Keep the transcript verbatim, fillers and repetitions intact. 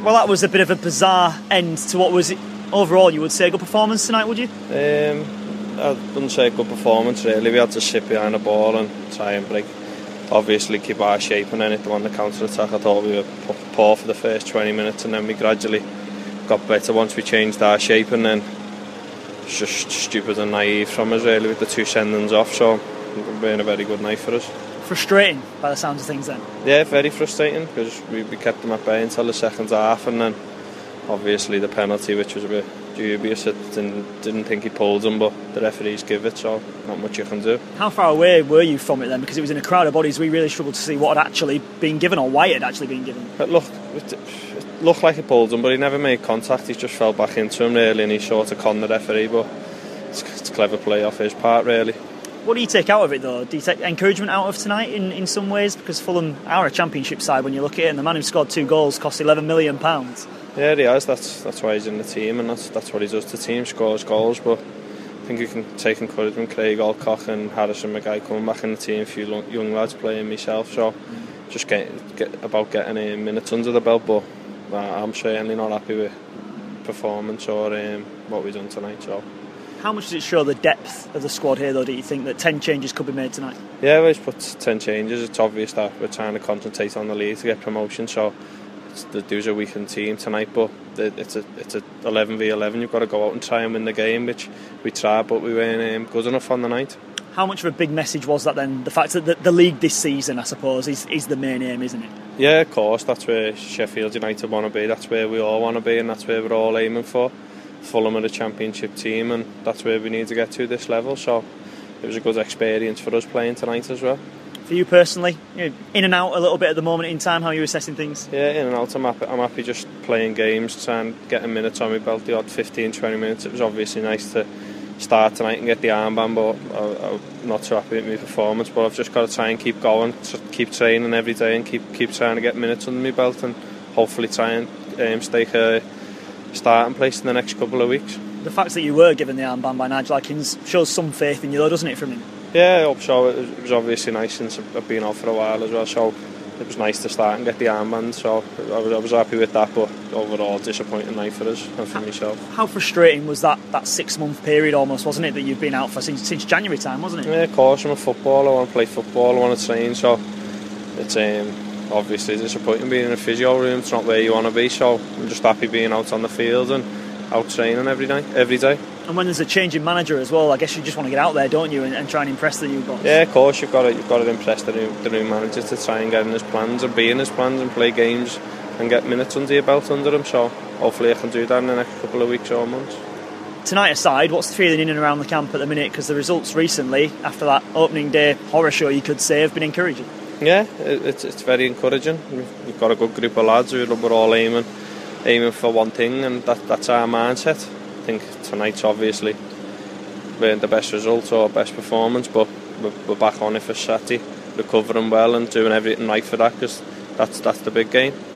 Well, that was a bit of a bizarre end to what was, overall, you would say, a good performance tonight, would you? Um, I wouldn't say a good performance, really. We had to sit behind the ball and try and break, obviously keep our shape, and then hit them on the counter-attack. I thought we were poor for the first twenty minutes, and then we gradually got better once we changed our shape, and then it's just stupid and naive from us, really, with the two sendings off, so it's been a very good night for us. Frustrating, by the sounds of things, then? Yeah, very frustrating, because we, we kept them at bay until the second half, and then obviously the penalty, which was a bit dubious. I didn't, didn't think he pulled them, but the referees give it, so not much you can do. How far away were you from it then? Because it was in a crowd of bodies, we really struggled to see what had actually been given, or why it had actually been given. It looked, it looked like he pulled him, but he never made contact. He just fell back into him, really, and he sort of conned the referee, but it's, it's a clever play off his part, really. What do you take out of it, though? Do you take encouragement out of tonight in, in some ways? Because Fulham are a championship side when you look at it, and the man who scored two goals cost eleven million pounds. Yeah, he has. That's that's why he's in the team, and that's that's what he does to the team, scores goals. But I think you can take encouragement. Craig Alcock and Harrison Maguire coming back in the team, a few young lads playing myself. So just get, get about getting uh, minutes under the belt. But uh, I'm certainly not happy with performance or um, what we've done tonight. So. How much does it show the depth of the squad here, though, do you think, that ten changes could be made tonight? Yeah, we've put ten changes. It's obvious that we're trying to concentrate on the league to get promotion, so it's, there's a weakened team tonight, but it's a it's a eleven v eleven. You've got to go out and try and win the game, which we tried, but we weren't um, good enough on the night. How much of a big message was that then? The fact that the, the league this season, I suppose, is, is the main aim, isn't it? Yeah, of course. That's where Sheffield United want to be. That's where we all want to be, and that's where we're all aiming for. Fulham are the championship team, and that's where we need to get to this level, so it was a good experience for us playing tonight as well. For you personally, you know, in and out a little bit at the moment in time, how are you assessing things? Yeah, in and out. I'm happy, I'm happy just playing games, trying to get a minute on my belt, the odd fifteen to twenty minutes. It was obviously nice to start tonight and get the armband, but I, I'm not too happy with my performance, but I've just got to try and keep going, keep training every day, and keep keep trying to get minutes under my belt, and hopefully try and um, stake a starting place in the next couple of weeks. The fact that you were given the armband by Nigel Adkins shows some faith in you, though, doesn't it, from him? Yeah, I hope so. It was obviously nice since I've been out for a while as well, so it was nice to start and get the armband, so I was, I was happy with that, but overall disappointing night for us and for how, myself. How frustrating was that, that six month period almost, wasn't it, that you've been out for since, since January time, wasn't it? Yeah, of course. I'm a footballer, I want to play football, I want to train, so it's um, obviously disappointing being in a physio room. It's not where you want to be, so I'm just happy being out on the field and out training every night, every day. And when there's a change in manager as well, I guess you just want to get out there, don't you, and, and try and impress the new boss? Yeah, of course, you've got to, you've got to impress the new, the new manager to try and get in his plans and be in his plans and play games and get minutes under your belt under him, so hopefully I can do that in the next couple of weeks or months. Tonight aside, what's the feeling in and around the camp at the minute? Because the results recently, after that opening day horror show, you could say, have been encouraging. Yeah, it, it's, it's very encouraging. We've, we've got a good group of lads who we're all aiming aiming for one thing, and that, that's our mindset. I think tonight's obviously weren't the best result or best performance, but we're, we're back on it for Saturday, recovering well and doing everything right for that, because that's, that's the big game.